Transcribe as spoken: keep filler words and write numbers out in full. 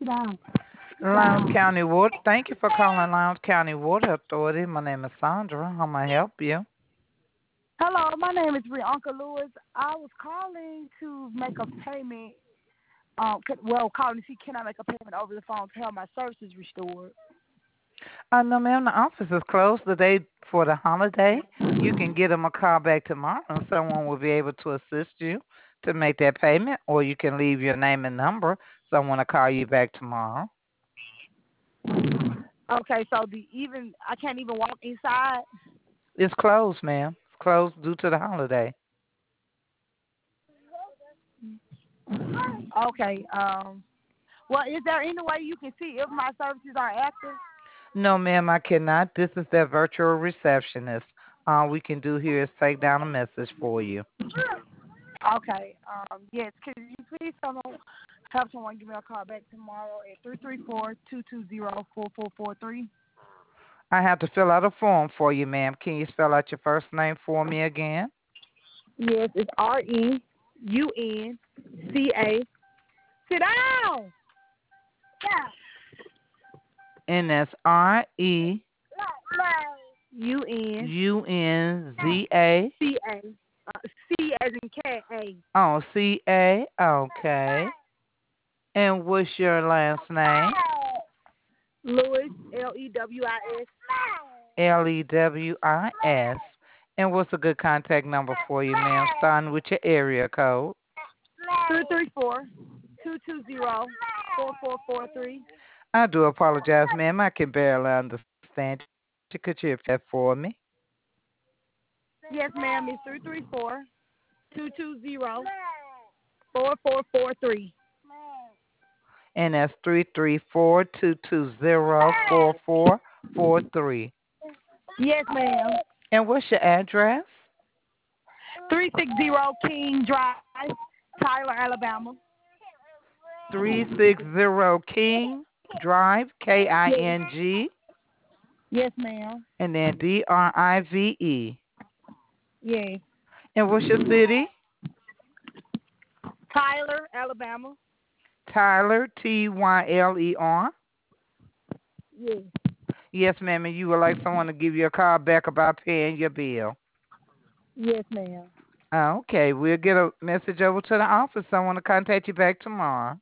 Sit down. Sit Lowndes down. County Water. Thank you for calling Lowndes County Water Authority. My name is Sandra. How may I help you? Hello, my name is Uncle Lewis. I was calling to make a payment. Um, c- well, calling to see can I make a payment over the phone to have my services restored. Uh, no, ma'am. The office is closed today for the holiday. You can get them a call back tomorrow, and someone will be able to assist you to make that payment, or you can leave your name and number. Someone will call you back tomorrow. Okay, so the even I can't even walk inside. It's closed, ma'am. It's closed due to the holiday. Okay. Um. Well, is there any way you can see if my services are active? No, ma'am, I cannot. This is their virtual receptionist. All we can do here is take down a message for you. Okay. Um. Yes. Could you please someone have someone give me a call back tomorrow at three three four two two zero four four four three? I have to fill out a form for you, ma'am. Can you spell out your first name for me again? Yes, it's R E U N C A. Sit down. And that's R E U N U N Z A. C A. Uh, C as in cat A. Oh, C A. Okay. And what's your last name? Lewis, L E W I S. L E W I S. And what's a good contact number for you, ma'am? Starting with your area code. Two three four two two zero four four four three. I do apologize, ma'am. I can barely understand you. Could you repeat that for me? Yes, ma'am. It's three three four two two zero four four four three. And that's three three four two two zero four four four three. Yes, ma'am. And what's your address? Three six zero King Drive, Tyler, Alabama. three sixty King Drive, K I Yes. N G, Yes, ma'am. and then D R I V E. Yes. And what's your city? Tyler, Alabama. Tyler, T Y L E R. Yes. Yes, ma'am, and you would like someone to give you a call back about paying your bill. Yes, ma'am. Okay, we'll get a message over to the office. Someone to contact you back tomorrow.